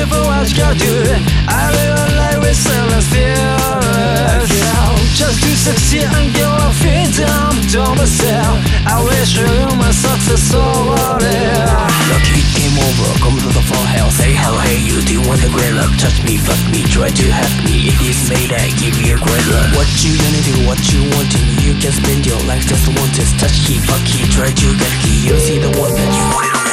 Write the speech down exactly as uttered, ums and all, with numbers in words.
live for what you gotta do. I live a life with silence fear. Just to succeed and give a freedom to myself. I wish you knew my success over there. Lucky game over, come to the full hell. Say how, hey you, do you want the great luck? Touch me, fuck me, try to help me. It is made, I give you a great luck. What you gonna do, what you wanting? You can spend your life just want to touch key, fuck key, try to get key. You see the one that you wanted.